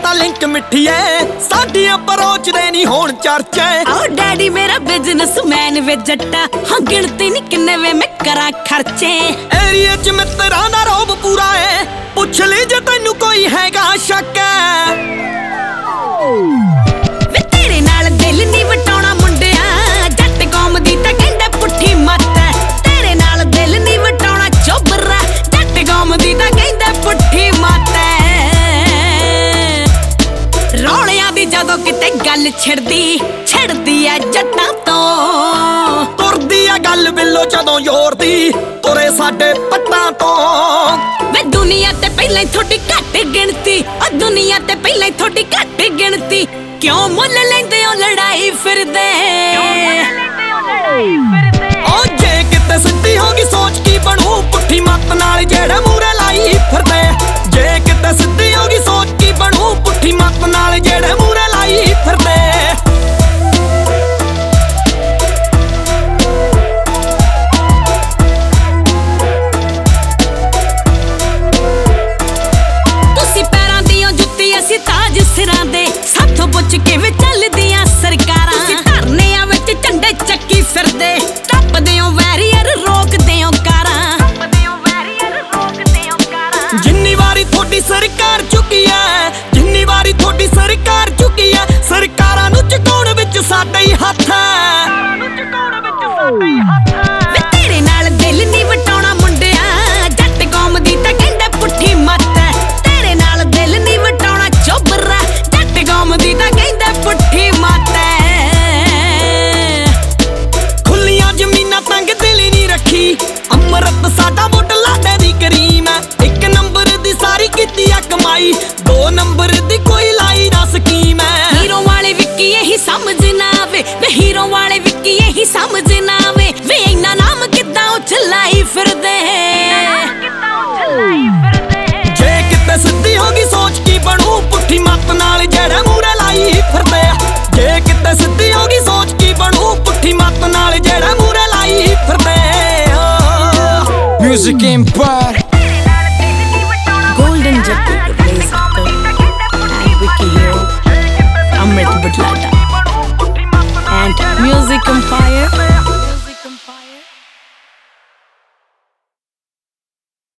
ਤਾਂ ਲਿੰਕ ਮਿੱਠੀਏ ਸਾਡੀ ਅਪਰੋਚ ਦੇ ਨਹੀਂ ਹੋਣ ਚਰਚੇ। ਓ ਡੈਡੀ ਮੇਰਾ ਬਿਜ਼ਨਸਮੈਨ ਵੇ ਜੱਟਾ, ਹਾਂ ਗਿਣਤੀ ਨਹੀਂ ਕਿੰਨੇ ਵੇ ਮੈਂ ਕਰਾਂ ਖਰਚੇ। ਏਰੀਏ 'ਚ ਮਿੱਤਰਾਂ ਦਾ ਰੋਬ ਪੂਰਾ ਏ, ਪੁੱਛ ਲਈ ਜੇ ਤੈਨੂੰ ਕੋਈ ਹੈਗਾ ਸ਼ੱਕ। ਵੇ ਤੇਰੇ ਨਾਲ ਦਿਲ ਨਹੀਂ ਵਟਾਉਣਾ ਮੁੰਡਿਆ, ਜੱਟ ਕੌਮ ਦੀ ਤਾਂ ਕਹਿੰਦਾ ਪੁੱਠੀ ਮੱਤ। ਤੇਰੇ ਨਾਲ ਦਿਲ ਨਹੀਂ ਵਟਾਉਣਾ ਚੋਬਰਾ, ਜੱਟ ਕੌਮ ਦੀ ਤਾਂ ਕਹਿੰਦਾ ਪੁੱਠੀ ਮੱਤ। ਰੌਲਿਆਂ ਦੀ ਜਦੋਂ ਕਿਤੇ ਗੱਲ ਛਿੜਦੀ ਐ ਜੱਟਾਂ ਤੋਂ। ਤੁਰਦੀ ਆ ਗੱਲ ਬਿੱਲੋ ਜਦੋਂ ਜ਼ੋਰ ਦੀ, ਤੁਰੇ ਸਾਡੇ ਪੱਟਾਂ ਤੋਂ। ਵੇ ਦੁਨੀਆ ਤੇ ਪਹਿਲਾਂ ਥੋੜੀ ਘੱਟ ਗਿਣਤੀ, ਆ ਦੁਨੀਆ ਤੇ ਪਹਿਲਾਂ ਥੋੜੀ ਘੱਟ ਗਿਣਤੀ। ਕਿਉਂ ਮੁੱਲ ਲੈਂਦੇ ਹੋ ਲੜਾਈ ਫਿਰਦੇ? ਓ ਜੇ ਕਿਤੇ ਸਿੱਧੀ ਹੋ ਗਈ ਸੋਚ ਕੀ ਬਣੂ, ਪੁੱਠੀ ਮੱਤ ਨਾਲ ਜਿਹੜੇ ਮੂਰੇ ਲਾਈ ਫਿਰਦੇ। ਜੇ ਕਿਤੇ ਸਿੱਧੀ ਹੋ ਗਈ ਸੋਚ ਕੀ ਬਣੂ, ਪੁੱਠੀ ਮੱਤ ਨਾਲ ਜਿਹੜੇ ਮੂਰੇ ਲਾਈ ਫਿਰਦੇ। ਤੁਸੀਂ ਪੈਰਾਂ ਦੀਆਂ ਜੁੱਤੀ ਅਸੀਂ ਤਾਜ ਸਿਰਾਂ ਦੇ, ਸਾਥੋਂ ਪੁੱਛ ਕਿਵੇਂ ਚੱਲਦੀਆਂ ਸਰਕਾਰਾਂ। ਤੁਸੀਂ ਧਰਨਿਆਂ ਵਿੱਚ ਝੰਡੇ ਚੱਕੀ ਫਿਰਦੇ, ਟੱਪਦੇ ਹੋ ਵੈਰੀਅਰ ਰੋਕਦੇ ਹੋ ਕਾਰਾਂ। ਜਿੰਨੀ ਵਾਰੀ ਤੁਹਾਡੀ ਸਰਕਾਰ ਚੁੱਕੀ ਐ, ਜਿੰਨੀ ਵਾਰੀ ਤੁਹਾਡੀ ਸਰਕਾਰ ਚੁੱਕੀ ਐ, ਸਰਕਾਰਾਂ ਨੂੰ ਝੁਕਾਉਣ ਵਿੱਚ ਸਾਡਾ ਹੀ ਹੱਥ ਐ। ਵੇ ਤੇਰੇ ਨਾਲ ਦਿਲ ਨਹੀਂ ਵਟਾਉਣਾ ਮੁੰਡਿਆ, ਜੱਟ ਕੌਮ ਦੀ ਤਾਂ ਕਹਿੰਦਾ ਪੁੱਠੀ ਮੱਤ। ਤੇਰੇ ਨਾਲ ਦਿਲ ਨਹੀਂ ਵਟਾਉਣਾ ਚੋਬਰਾ, ਜੱਟ ਕੌਮ ਦੀ ਤਾਂ ਕਹਿੰਦਾ ਪੁੱਠੀ ਮੱਤ। ਖੁੱਲੀਆਂ ਜ਼ਮੀਨਾਂ ਤੰਗ ਦਿਲ ਨਹੀਂ ਰੱਖੀ, ਅੰਮ੍ਰਿਤ ਸਾਡਾ ਵੋਟ ਲਾਡੇ ਦੀ ਕਰੀਮ ਐ। 1 ਨੰਬਰ ਦੀ ਸਾਰੀ ਕੀਤੀ ਆ ਕਮਾਈ, 2 ਨੰਬਰ ਦੀ ਕੋਈ ਲਾਈ ਨਾ ਸਕੀਮ ਐ। ਹੀਰੋ ਵਾਲੇ ਵਿੱਕੀ ਇਹੀ ਸਮਝ ਨਾ ਆਵੇ, ਵੇ ਹੀਰੋ ਵਾਲੇ ਵਿੱਕੀ ਇਹੀ ਸਮਝ ਨਾ ਆਵੇ। ਵੇ ਇੰਨਾ ਨਾਮ ਕਿੱਦਾਂ ਉਹ ਚਲਾਈ ਫਿਰਦੇ? ਜੇ ਕਿਤੇ ਸਿੱਧੀ ਹੋ ਗਈ ਸੋਚ ਕੀ ਬਣੂ, ਪੁੱਠੀ ਮੱਤ ਨਾਲ ਜਿਹੜੇ ਮੂਰੇ ਲਾਈ ਫਿਰਦੇ। ਜੇ ਕਿਤੇ ਸਿੱਧੀ ਹੋ ਗਈ ਸੋਚ ਕੀ ਬਣੂ, ਪੁੱਠੀ ਮੱਤ ਨਾਲ ਜਿਹੜੇ ਮੂਰੇ ਲਾਈ ਫਿਰਦੇ। Music Empire